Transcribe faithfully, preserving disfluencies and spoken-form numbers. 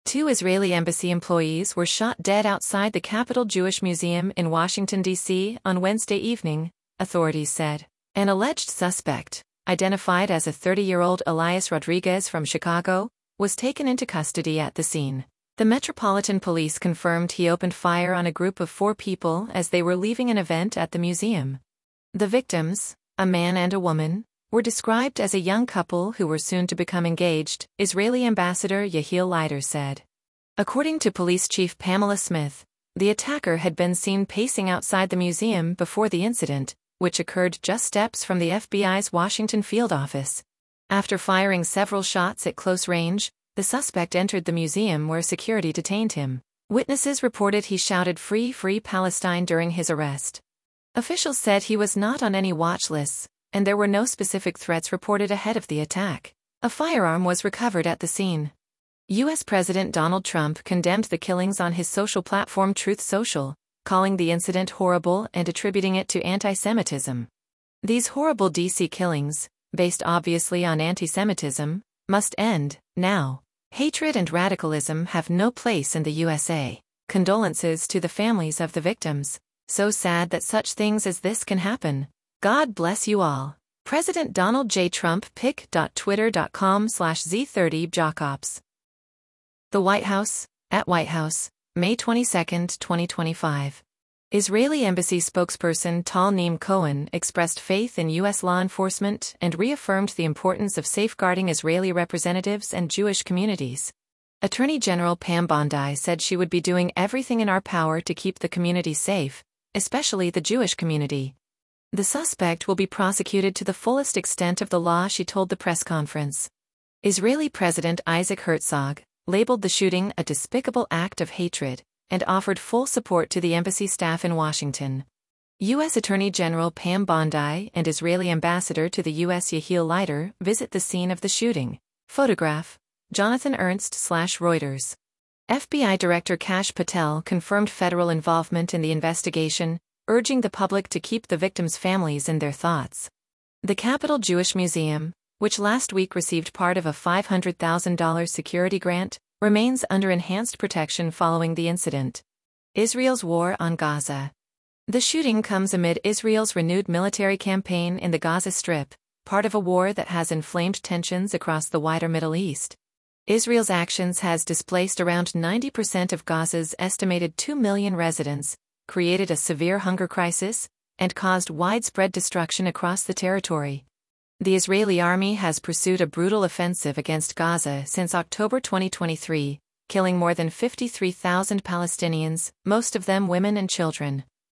Two Israeli embassy employees were shot dead outside the Capital Jewish Museum in Washington, D C on Wednesday evening, authorities said. An alleged suspect, identified as a thirty-year-old Elias Rodriguez from Chicago, was taken into custody at the scene. The Metropolitan Police confirmed he opened fire on a group of four people as they were leaving an event at the museum. The victims, a man and a woman, were described as a young couple who were soon to become engaged, Israeli Ambassador Yehiel Leiter said. According to Police Chief Pamela Smith, the attacker had been seen pacing outside the museum before the incident, which occurred just steps from the F B I's Washington field office. After firing several shots at close range, the suspect entered the museum where security detained him. Witnesses reported he shouted "Free, Free Palestine" during his arrest. Officials said he was not on any watch lists, and there were no specific threats reported ahead of the attack. A firearm was recovered at the scene. U S President Donald Trump condemned the killings on his social platform Truth Social, calling the incident horrible and attributing it to anti-Semitism. These horrible D C killings, based obviously on anti-Semitism, must end, now. Hatred and radicalism have no place in the U S A. Condolences to the families of the victims. So sad that such things as this can happen. God bless you all. President Donald J. Trump pic dot twitter dot com slash Z thirty Jacops. The White House, at White House, May twenty-second, twenty twenty-five. Israeli Embassy spokesperson Tal Neem Cohen expressed faith in U S law enforcement and reaffirmed the importance of safeguarding Israeli representatives and Jewish communities. Attorney General Pam Bondi said she would be doing everything in our power to keep the community safe, especially the Jewish community. The suspect will be prosecuted to the fullest extent of the law, she told the press conference. Israeli President Isaac Herzog labeled the shooting a despicable act of hatred and offered full support to the embassy staff in Washington. U S Attorney General Pam Bondi and Israeli Ambassador to the U S Yehiel Leiter visit the scene of the shooting. Photograph, Jonathan Ernst slash Reuters. F B I Director Kash Patel confirmed federal involvement in the investigation, urging the public to keep the victims' families in their thoughts. The Capital Jewish Museum, which last week received part of a five hundred thousand dollars security grant, remains under enhanced protection following the incident. Israel's war on Gaza. The shooting comes amid Israel's renewed military campaign in the Gaza Strip, part of a war that has inflamed tensions across the wider Middle East. Israel's actions has displaced around ninety percent of Gaza's estimated two million residents, created a severe hunger crisis, and caused widespread destruction across the territory. The Israeli army has pursued a brutal offensive against Gaza since October twenty twenty-three, killing more than fifty-three thousand Palestinians, most of them women and children.